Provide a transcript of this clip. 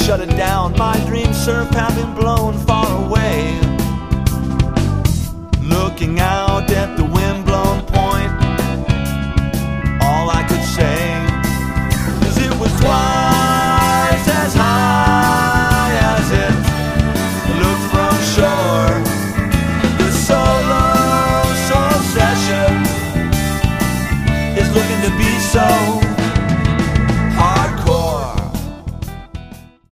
shut it down. My dream surf have been blown far away.